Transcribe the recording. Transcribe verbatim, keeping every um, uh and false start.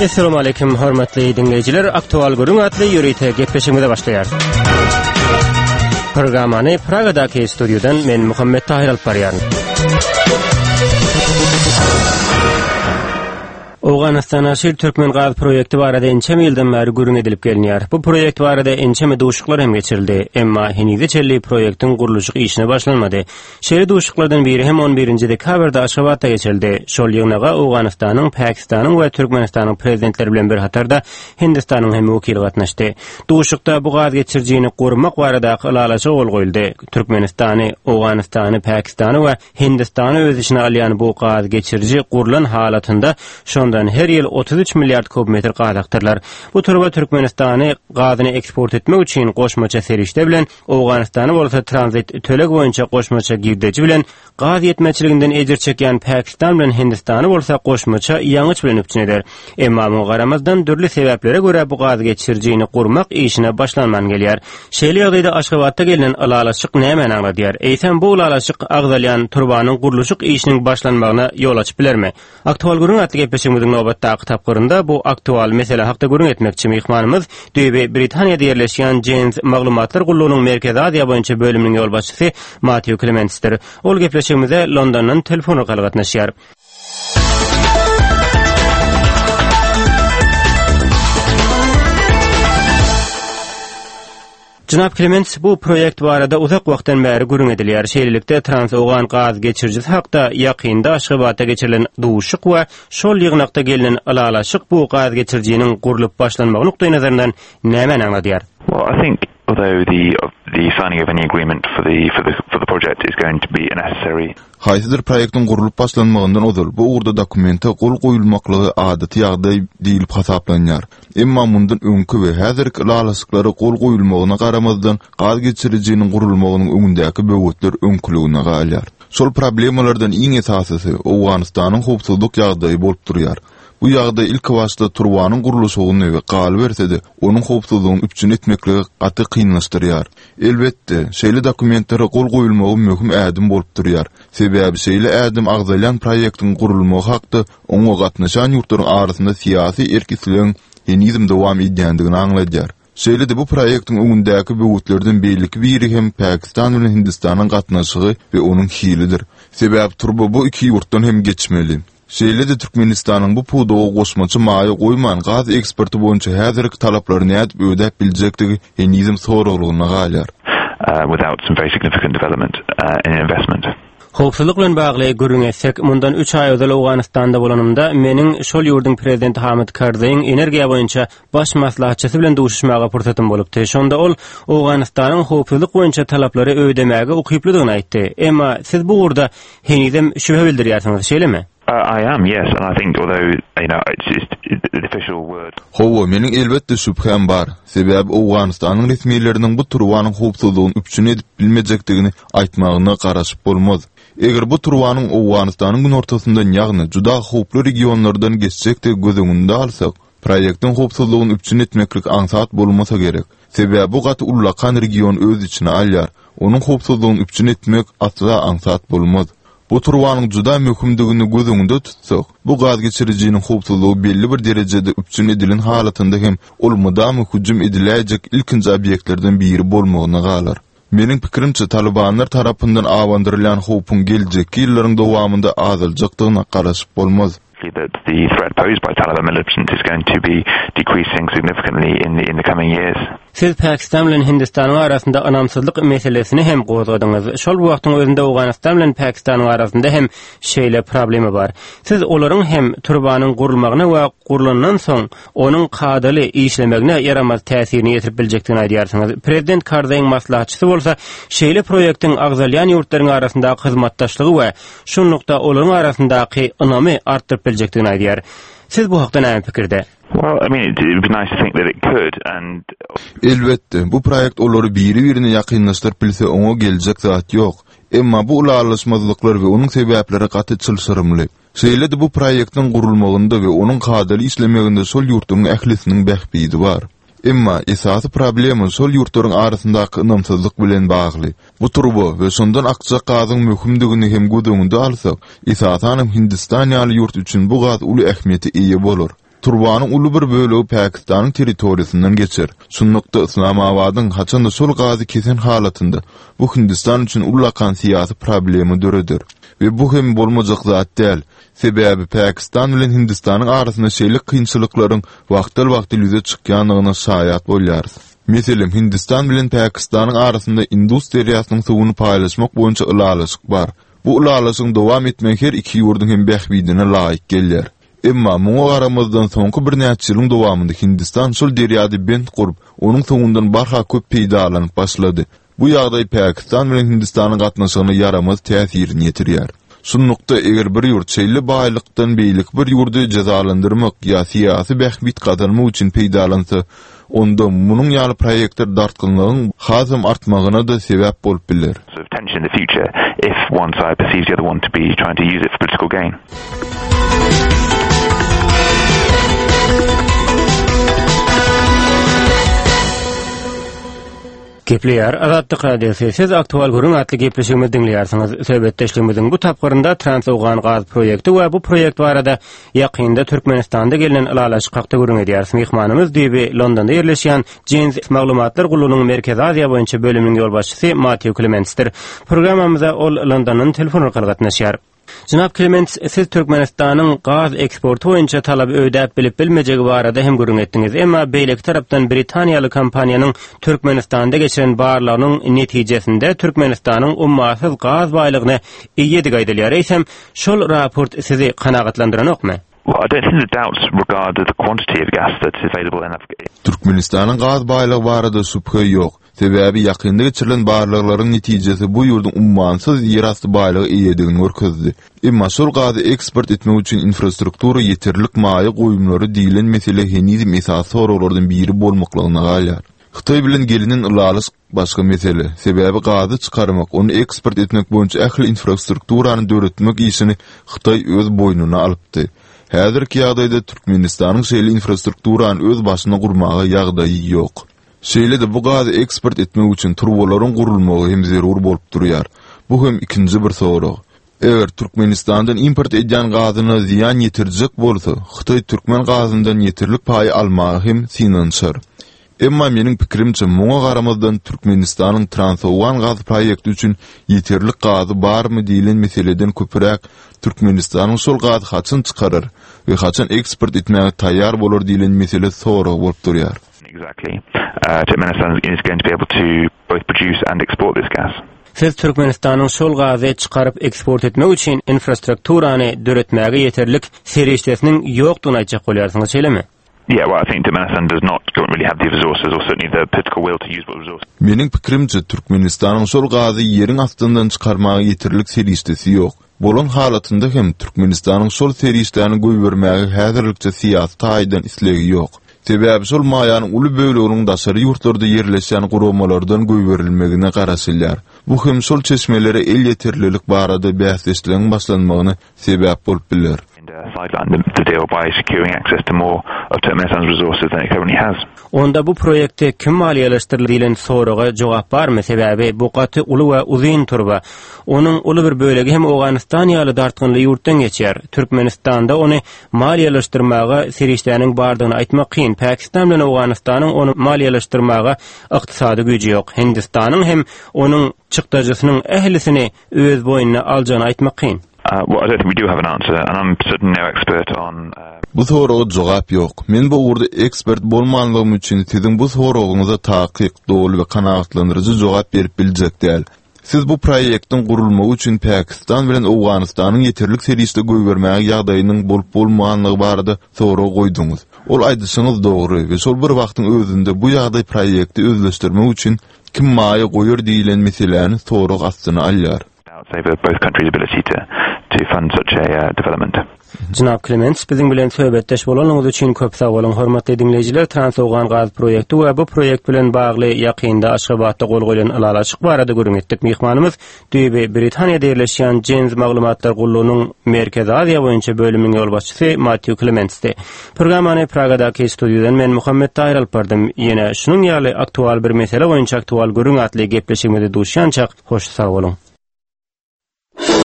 Assalamu alaykum hormatly dinleyiciler. Aktual Gurun adlı yürüyte gepleşimize başlayar. Programany Praga'daki stüdyodan men Muhammed Tahir Alparyan. Oğanistan Aşil Türkmen Gaz projekti barada ençem ýyldan bäri gürün edilip gelýär. Bu projekt barada ençem duşuklar hem geçirildi. Emma henize çelli projektin guruluşy işine başlanmady. Şeýle duşuklardan biri hem on birinji dekabrda Aşgabatda geçirildi. Şol ýygynaga Oğanistanyň, Pakistanyň we Türkmenistanyň prezidentleri bilen bir hatarda Hindistanyň hem wekili gatnaşdy. Duşukda bu gaz geçirjigini gorumak baradaky ýalaşy gol goýuldy. Türkmenistany, Oğanistany, Pakistany we Hindistany öz içine alýan bu gaz geçirji gurulan halatynda şon her ýyl otuz üç milliard kubmetr gaz aktarlar. Bu turba Türkmenistany gazyny eksport etmek üçin goşmaça serişde bilen Oğanistany bolsa transit tölek boýunça goşmaça girdeji bilen gaz ýetmeçiliginden ejir çekýän Pakistan bilen Hindistany bolsa goşmaça ýanyç bilen üpçün eder. Emma bu garamazdan dürli sebeplere göre bu gaz geçirjigini gurmak işine başlanman gelýär. Şeýle ýagdaýda Aşgabatda gelinen alalaşyk näme maňa diýär? Eýsem bu alalaşyk agdalyan turbanyň guruluşyk işiniň başlanmagyna ýol açyp bilermi? Aktual Gurun adly gepleşigimiziň nowbatda kitaplarynda bu aktual mesele hakda gurun etmekçi mehmanymyz Düýbe Britaniýada ýerleşýän James Maglumatlar Gullugynyň Merkezi Aziýa boýunça bölüminiň ýol başçysy Matthew Clementsdir. Ol gepleşigimize Londondan telefon orqali gatnaşýar. Jynap Clements, bu projekt barada uzak wagtdan bäri gürün edilýär. Şeýlelikde trans-oğan gaz geçirjisi hakda ýakynda Aşgabatda geçirilen duşuk we şol ýygnakda gelinen alalaşyk bu gaz geçirjiginiň gurulyp başlanmagy nukdaý nazaryndan näme anladýar? Well, I think although the the signing of any agreement for the for the for the project is going to be a necessary. Haýsydyr projektiň gurulyp başlanmagyndan ozal bu urda dokumente gol goýulmaklygy adaty ýagdaý diýilip hasaplanýar. Emma mundan öňkü we häzirki alasyklary gol goýulmagyna garamazdan gaz geçirjiginiň gurulmagynyň öňündäki böwetler öňküligine galýar. Şol problemalardan iň esasysy Owganistanyň howpsuzlyk ýagdaýy bolup durýar. Bu ýagdaý ilk başda turbanyň guruluşyny we gal bersede, onuň howpsuzlygyny üpçün etmekligi gaty kynlaşdyrýar. Elbetde, şeýle dokumentlere gol goýulmagy möhüm ädim bolup durýar. Sebäbi şeýle ädim agzalyan projektiň gurulmagy hakda oňa gatnaşan ýurtlaryň arasynda siýasy erkisligiň henizm dowam edýändigini aňladýar. Şeýle bu projektiň öňündäki böwetlerden belki biri hem Pakistan bilen Hindistanyň gatnaşygy we onuň hilidir. Sebäbi turba bu iki ýurtdan hem geçmeli. Şeýle de Türkmenistanyň bu pudoga goşmaça maýa goýman gaz eksporty boýunça häzirki talaplaryny nädip ödäp biljektigi henizm soraglygyna galýar. Uh, without some very significant development uh, in investment. Howpsuzlyk bilen bagly gürün etsek, mundan üç ay özel Owganistanda bolanymda meniň şol ýurdun prezidenti Hamid Karzaýyň energiýa boýunça baş maslahatçysy bilen duşuşmaga pursatym bolupdy. Şonda ol Owganistanyň howpsuzlyk boýunça talaplary ödemäge ukyplydygyny aýtdy. Emma siz bu urda henizem şübhe bildirýärsiňiz, şeýlemi? Uh, I am, yes, and I think although you know it's just the official word. Howa, meniň elbetde şüphem bar. Sebäbi Owganistanyň resmiýetleriniň bu turbanyň howpsuzlygyny üpçün edip bilmejekdigini aýtmagyna garaşyp bolmaz. Eger bu turbanyň Owganistanyň gün ortasynda ýagny juda howply regionlardan geçsekde gözüňünde alsak, projektiň howpsuzlygyny üpçün etmeklik aňsat bolmasa gerek. Sebäbi bu gaty ullakan region öz içine alýar. Onuň howpsuzlygyny üpçün etmek asla aňsat bolmaz. Bu turbanyň juda möhümdigini gözüňde tutsak, bu gaz geçirjiginiň howpsuzlygy belli bir derejede üpçün edilen halatynda hem olmadamy hüjüm ediläjek ilkinji obýektlerden biri bolmagyna galar. Meniň pikirimçe Talibanlar tarapyndan awandyrylan howpun geljek ýyllaryň dowamında azaljakdygyna garaşyp bolmaz. That the threat posed by Taliban militants is going to be decreasing significantly in the in the coming years. Siz Pakistan bilen Hindistanyň arasynda anamsızlyk meselesini hem goýdyňyz. Şol wagtyň özünde Owganistan bilen Pakistanyň arasynda hem şeýle problemi bar. Siz olaryň hem turbanyň gurulmagyna we gurulandan soň onuň kadaly işlemegine yaramaz täsirini ýetirip biljekdigini aýdýarsyňyz. Prezident Karzaýyň maslahatçysy bolsa, şeýle projektiň agzalyan ýurtlaryň arasyndaky hyzmatdaşlygy we şunlukda olaryň arasyndaky ynamy artdyryp biljekdigini aýdýar. Siz bu hakda näme pikirde? Well, I mean, it would be nice to think that it could, and elbetde bu projekt olary biri-birini ýakynlaşdyryp bilse oňa geljek zat ýok. Emma bu ulalaşmazlyklar we onuň sebäpleri gaty çylşyrymly. Şeýle de bu projektiň gurulmagynda we onuň kadaly işlemeginde şol ýurtlaryň ählisiniň bähbidi bar. Emma esasy problemi şol ýurtlaryň arasyndaky ynamsızlyk bilen bagly. Bu turba we şondan akça gazyň möhümdigini hem gözüňde alsak, esasany Hindistan ýaly ýurt üçin bu gaz uly ähmiýeti eýe bolar. Turbanyň uly bir bölegi Pakistanyň territoriýasyndan geçer. Şunnukda Islamabadyň haçan da sol gazy kesen halatynda bu Hindistan üçin ullakan syýasy problemi döredir. Ve bu hem bolmajak zat däl. Sebäbi Pakistan bilen Hindistanyň arasynda şeýle kynçylyklaryň wagtly-wagtly ýüze çykýanlygyna şaýat bolýarys. Meselem Hindistan bilen Pakistanyň arasynda industriýasynyň suwuny paýlaşmak boýunça ulalaşyk bar. Bu ulalaşyň dowam etmek her iki ýurdun hem bähbidine laýyk gelýär. Emma muňa garamazdan soňky bir näçe ýylyň dowamynda Hindistan şol derýady bent gurup, onuň soňundan barha köp peýdalanyp başlady. Bu ýagdaý Pakistan bilen Hindistanyň gatnaşygyna yaramaz täsirini ýetirýär. Şunnukda eger bir ýurt şeýle baýlykdan beýlik bir ýurdy jazalandyrmak ýa syýasy bähbit kazanmak üçin peýdalansa, onda munyň ýaly proýektler dartgynlygyň hazym artmagyna da sebäp bolup biler. Sort of tension in the future if one side perceives the other one to be trying to use it for political gain. Gepleýär Azatlyk radiosu. Siz aktual görüň atly gepleşigimizi dinleýärsiňiz. Söhbetdeşligimizin bu tapgyrynda Transowgan gaz projekti we bu projekt barada ýakynda Türkmenistanda gelen ulalaşyk hakda görüň edýäris. Mehmanymyz diýip Londonda ýerleşýän James Maglumatlar gulunyň Merkezi Aziýa boýunça bölüminiň ýolbaşçysy Matthew Clements'tir. Programmamyza ol Londonyň telefon orqali gatnaşýar. Jynap Clements, siz Türkmenistanyň gaz eksporty boýunça talaby ödäp bilip bilmejegi barada hem görüň etdiňiz. Emma beýlek tarapdan Britaniýaly kompaniýanyň Türkmenistanda geçiren barlagynyň netijesinde Türkmenistanyň ummasyz gaz baýlygyny iýedi gaýdalýar. Eýsem, şol raport sizi kanagatlandyranyokmy? Well, I don't think the doubts regard the quantity of gas that's available in Afghanistan. Türkmenistanyň gaz baýlygy barada şüphe ýok. Sebäbi ýakynda geçirilen barlaklaryň netijesi bu ýurdun ummansyz ýerasty baýlygy iýedigini görkezdi. Emma şol gazy eksport etmek üçin infrastruktura ýeterlik maýy goýumlary diýilen mesele henizm esas soralardan biri bolmaklygyna galýar. Xitoy bilen gelinen ulalyş başga mesele. Sebäbi gazy çykarmak, onu eksport etmek boýunça ähli infrastrukturany döretmek işini Xitoy öz boýnuna alypdy. Häzirki ýagdaýda Türkmenistanyň şeýle infrastrukturany öz başyna gurmagy ýagdaýy ýok. Şeýle de bu gazy eksport etmek üçin turbolaryň gurulmagy hem zerur bolup durýar. Bu hem ikinji bir sorag. Eger Türkmenistandan import edýän gazyna ziýan ýetirjek bolsa, Xitoy Türkmen gazyndan ýetirlik paý almagy hem synançar. Emma meniň pikirimçe muňa garamazdan Türkmenistanyň Transowgan gaz proýekti üçin ýetirlik gazy barmy diýilen meseleden köpürek Türkmenistanyň şol gazy haçan çykarar we haçan eksport etmäge taýýar bolar diýilen mesele sorag bolup durýar. Exactly. Uh, Turkmenistan is going to be able to both produce and export this gas. Siz Türkmenistanyň şol gazy çykaryp eksport etmek üçin infrastrukturany döretmäge ýeterlik serişdesiniň ýokdugyny aýtjak bolýarsyňyz, şeýlemi? Yeah, well, I think Turkmenistan does not don't really have the resources or certainly the political will to use what resources. Meniň pikirimçe Türkmenistanyň şol gazy ýeriň astyndan çykarmagy ýeterlik serişdesi ýok. Bolan halatynda hem Türkmenistanyň şol serişdäni goýbermäge häzirlikçe syýasy taýdan islegi ýok. Sebäbi şol maýanyň uly böleginiň daşary ýurtlarda ýerleşýän guramalardan goýberilmegine garaşylýar. Bu hem şol çeşmelere el ýeterlilik barada bäsleşleň başlanmagyny sebäp bolup biler. Sideline the deal by securing access to more of Turkmenistan's resources than it currently has. Onda bu projekte kim maliýeleşdirilen soraga jogap barmy? Sebäbi bu gaty uly we uzyn turba. Onuň uly bir bölegi hem Awganistan ýaly dartgynly ýurtdan geçýär. Türkmenistanda ony maliýeleşdirmäge serişdäniň bardygyny aýtmak kyn. Pakistan bilen Awganistanyň ony maliýeleşdirmäge ykdysady güýji ýok. Hindistanyň hem onuň çykdajasynyň ählisini öz boýnyna aljagyny aýtmak kyn. Uh, well, I don't think we do have an answer, and I'm certainly no expert on... Uh... Bu soraga jogap ýok. Men bu urda ekspert bolmanlygym üçin siziň bu soragyňyza taýyk, dol we kanagatlandyryjy jogap berip biljek däl. Siz bu proýektiň gurulmagy üçin Pakistan bilen Awganistanyň ýeterlik serişde goýbermäge ýagdaýynyň bolup bolmaganlygy barada sorag goýduňyz. Ol aýdyşyňyz dogry we şol bir wagtyň özünde bu ýagdaý proýekti özleşdirmek üçin kim maýy goýur diýilen meseleni sorag astyna alýar. Over both countries' ability to to fund such a uh, development. Jynap Clements, biziň bilen söhbetdeş bolanyňyz üçin köp sag bolun, hormatly dinleýijiler. Transowgan gaz projekti we bu projekt bilen bagly ýakynda Aşgabatda gol goýulan ulalaşyk barada görüň etdik. Mehmanymyz Düýbe Britaniýada ýerleşýän James Maglumatlar gullunyň Merkezi Aziýa boýunça bölüminiň ýolbaşçysy Matthew Clements'ti. Programmany Pragadaky studiýadan men Muhammed Taýir alpardym. Ýene şunuň ýaly aktual bir mesele boýunça aktual görüň atly gepleşigimizi duşýançak hoş sag bolun.